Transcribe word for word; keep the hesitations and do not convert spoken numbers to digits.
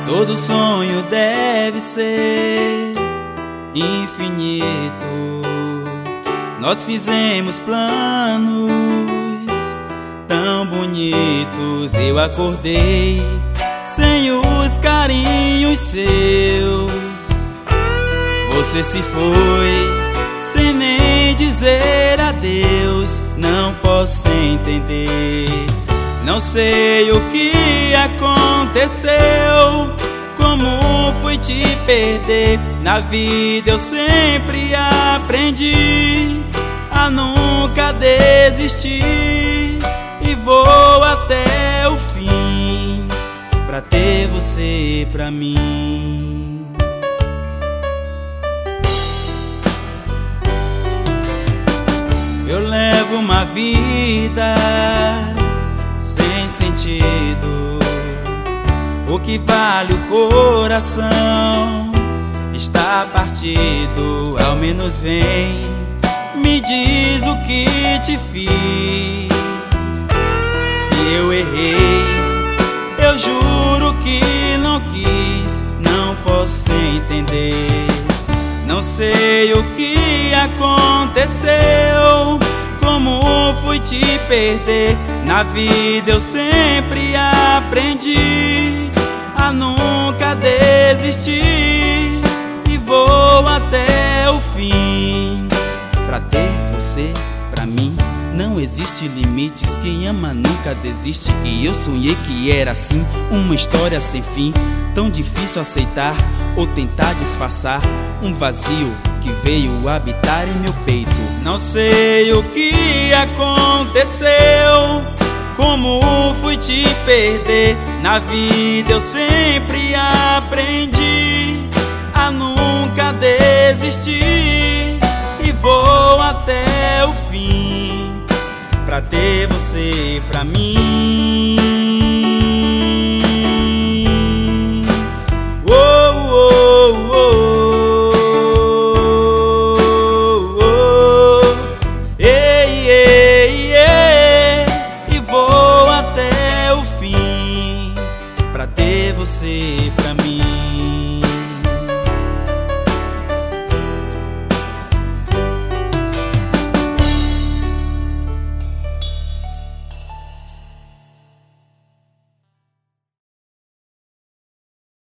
Todo sonho deve ser infinito. Nós fizemos planos tão bonitos. Eu acordei sem os carinhos seus. Você se foi sem nem dizer adeus. Não posso entender, não sei o que aconteceu, como fui te perder. Na vida eu sempre aprendi a nunca desistir, e vou até o fim pra ter você pra mim. Eu levo uma vida sem sentido. O que vale o coração está partido. Ao menos vem, me diz o que te fiz. Se eu errei, eu juro que não quis. Não posso entender, não sei o que aconteceu, como fui te perder. Na vida eu sempre aprendi a nunca desistir, e vou até o fim pra ter você pra mim. Não existe limites, quem ama nunca desiste. E eu sonhei que era assim, uma história sem fim. Tão difícil aceitar ou tentar disfarçar um vazio que veio habitar em meu peito. Não sei o que aconteceu, como fui te perder. Na vida eu sempre aprendi a nunca desistir, e vou até o fim pra ter você pra mim. Oh, oh, oh, oh, oh. Ei, ei, ei. E vou até o fim pra ter você pra mim.